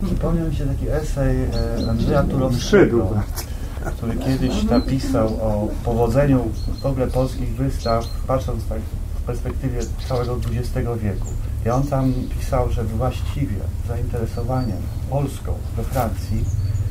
Przypomniał mi się taki esej Andrzeja Turowskiego, który kiedyś napisał o powodzeniu w ogóle polskich wystaw, patrząc tak w perspektywie całego XX wieku. I on tam pisał, że właściwie zainteresowaniem Polską we Francji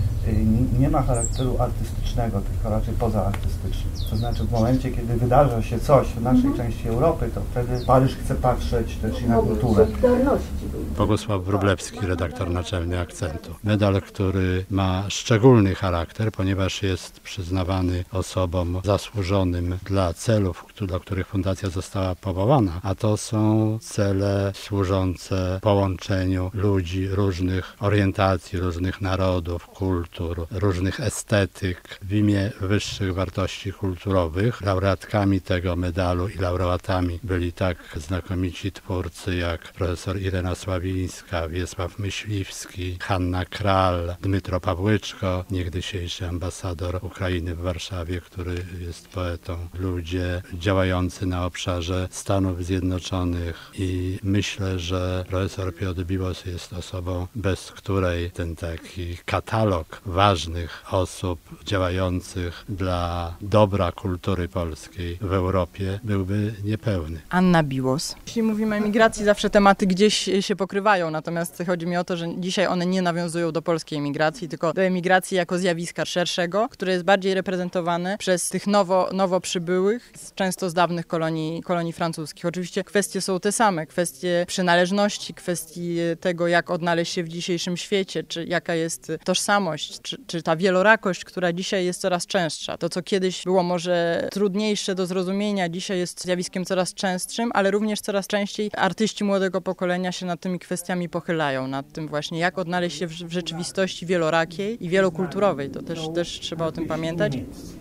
nie ma charakteru artystycznego, tylko raczej pozaartystyczny. To znaczy w momencie, kiedy wydarza się coś w naszej części Europy, to wtedy Paryż chce patrzeć też i na kulturę. Bogusław Wróblewski, redaktor naczelny Akcentu. Medal, który ma szczególny charakter, ponieważ jest przyznawany osobom zasłużonym dla celów, dla których fundacja została powołana, a to są cele służące połączeniu ludzi różnych orientacji, różnych narodów, kultur, różnych estetyk w imię wyższych wartości kulturowych. Laureatkami tego medalu i laureatami byli tak znakomici twórcy jak profesor Irena Sławińska, Wiesław Myśliwski, Hanna Kral, Dmytro Pawłyczko, niegdysiejszy ambasador Ukrainy w Warszawie, który jest poetą. Ludzie działający na obszarze Stanów Zjednoczonych i myślę, że profesor Piotr Biłos jest osobą, bez której ten taki katalog ważnych osób działających dla dobra kultury polskiej w Europie byłby niepełny. Anna Biłos. Jeśli mówimy o emigracji, zawsze tematy gdzieś się pokrywają, natomiast chodzi mi o to, że dzisiaj one nie nawiązują do polskiej emigracji, tylko do emigracji jako zjawiska szerszego, które jest bardziej reprezentowane przez tych nowo przybyłych, często z dawnych kolonii francuskich. Oczywiście kwestie są te same, kwestie przynależności, kwestie tego, jak odnaleźć się w dzisiejszym świecie, czy jaka jest tożsamość, czy ta wielorakość, która dzisiaj jest coraz częstsza. To, co kiedyś było może trudniejsze do zrozumienia, dzisiaj jest zjawiskiem coraz częstszym, ale również coraz częściej artyści młodego pokolenia się nad tymi kwestiami pochylają, nad tym właśnie, jak odnaleźć się w rzeczywistości wielorakiej i wielokulturowej. To też trzeba o tym pamiętać.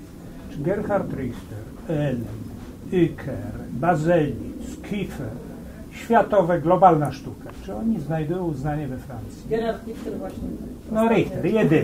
Gerhard Richter, Elm, Uecker, Baselitz, Kiefer, światowe, globalna sztuka. Czy oni znajdują uznanie we Francji? Gerhard Richter właśnie. No Richter,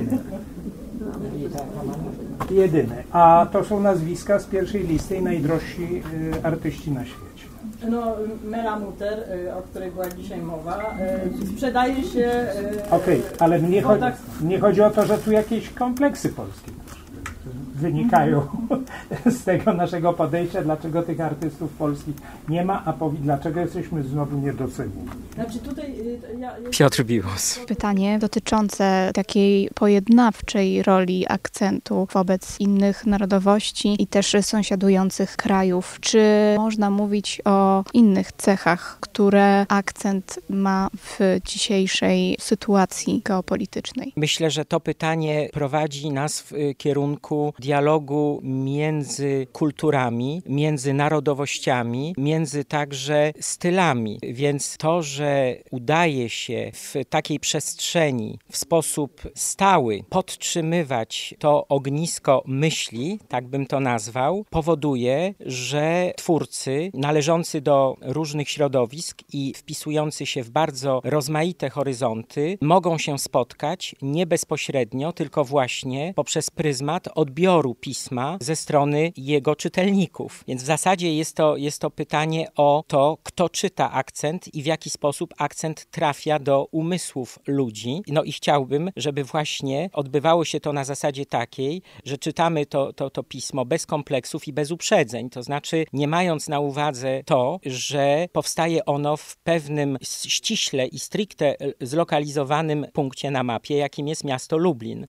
jedyny. A to są nazwiska z pierwszej listy i najdrożsi artyści na świecie. No, Mela Mutter, o której była dzisiaj mowa, sprzedaje się... Okej, ale mnie chodzi o to, że tu jakieś kompleksy polskie wynikają z tego naszego podejścia, dlaczego tych artystów polskich nie ma, a dlaczego jesteśmy znowu niedocenieni. Znaczy tutaj... Piotr Biłos. Pytanie dotyczące takiej pojednawczej roli Akcentu wobec innych narodowości i też sąsiadujących krajów. Czy można mówić o innych cechach, które Akcent ma w dzisiejszej sytuacji geopolitycznej? Myślę, że to pytanie prowadzi nas w kierunku dialogu między kulturami, między narodowościami, między także stylami. Więc to, że udaje się w takiej przestrzeni w sposób stały podtrzymywać to ognisko myśli, tak bym to nazwał, powoduje, że twórcy należący do różnych środowisk i wpisujący się w bardzo rozmaite horyzonty mogą się spotkać nie bezpośrednio, tylko właśnie poprzez pryzmat odbioru pisma ze strony jego czytelników. Więc w zasadzie jest to pytanie o to, kto czyta Akcent i w jaki sposób Akcent trafia do umysłów ludzi. No i chciałbym, żeby właśnie odbywało się to na zasadzie takiej, że czytamy to pismo bez kompleksów i bez uprzedzeń. To znaczy nie mając na uwadze to, że powstaje ono w pewnym ściśle i stricte zlokalizowanym punkcie na mapie, jakim jest miasto Lublin.